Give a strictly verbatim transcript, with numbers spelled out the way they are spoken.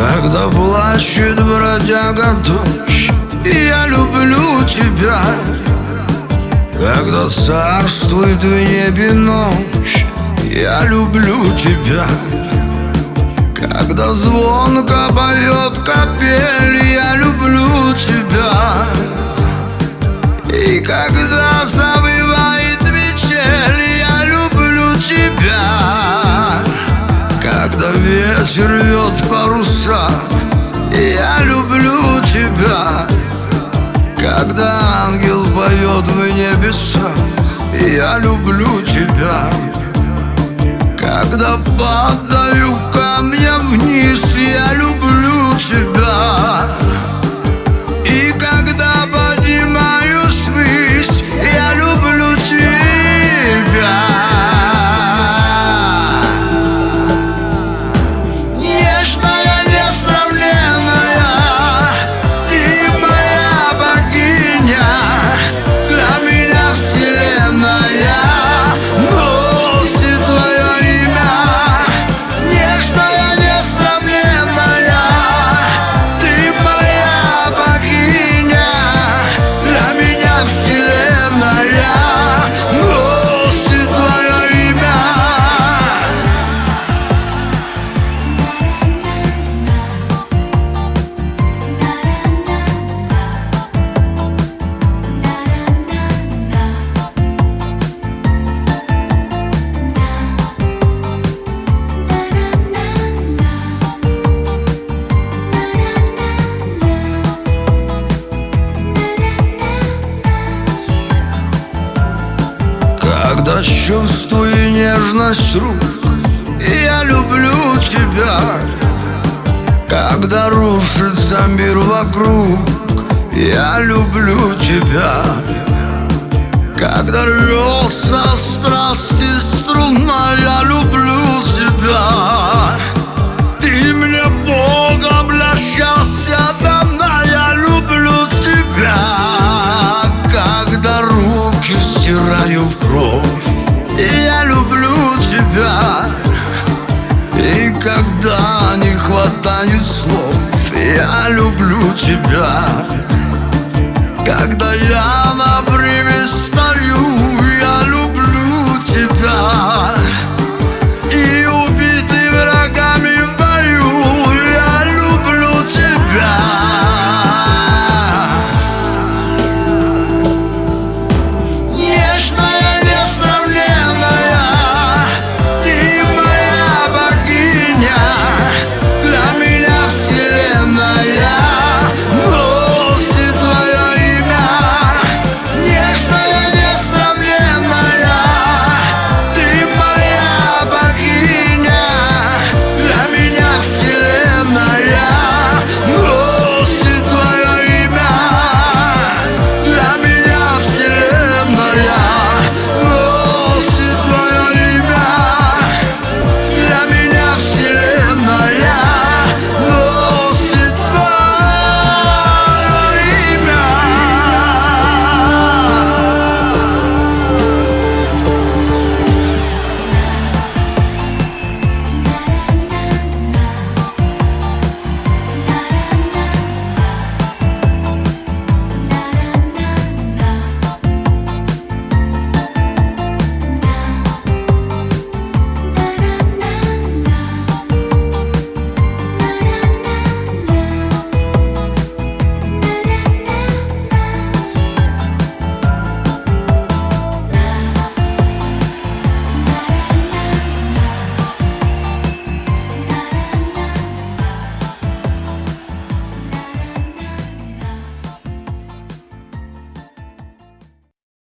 Когда плачет бродяга дождь, я люблю тебя. Когда царствует в небе ночь, я люблю тебя. Когда звонко поет капель, я люблю тебя. И когда завывает метель, я люблю тебя. Когда ветер рвет паруса, я люблю тебя. Когда ангел поет в небесах, я люблю тебя. Когда падаю камнем вниз, я люблю тебя. И когда поднимаюсь ввысь, я люблю тебя. Нежная, несравненная, ты моя богиня. Для меня вселенная носит твое имя. Нежная, несравненная, ты моя богиня. Для меня вселенная носит твое имя. Когда чувствую нежность рук, я люблю тебя. Когда рушится мир вокруг, я люблю тебя. Когда рвется страсти струна, я люблю тебя. Ты мне Богом для счастья дана, я люблю тебя. Когда руки стираю в кровь, я люблю тебя. И когда не хватает слов, я люблю тебя. Когда я на время стою,